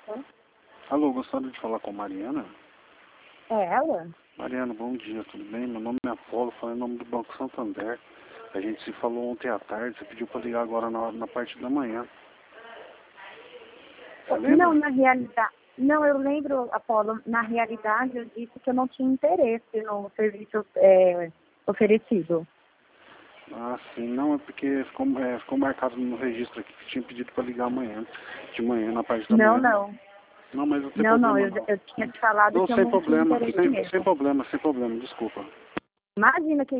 Alô, gostaria de falar com Mariana? É ela? Mariana, bom dia, tudo bem? Meu nome é Apolo, falo em nome do Banco Santander. A gente se falou ontem à tarde, você pediu para ligar agora na parte da manhã. Você lembra? Não, na realidade... Não, eu lembro, Apolo, na realidade eu disse que eu não tinha interesse no serviço oferecido. Ah, sim, não, é porque ficou marcado no registro aqui que tinha pedido para ligar amanhã, de manhã, na parte da Não, manhã. não. Não, mas não tem Não, problema não, não. eu tinha te falado Não, que eu sem não tinha problema, interesse sem mesmo. problema, sem problema, desculpa. Imagina que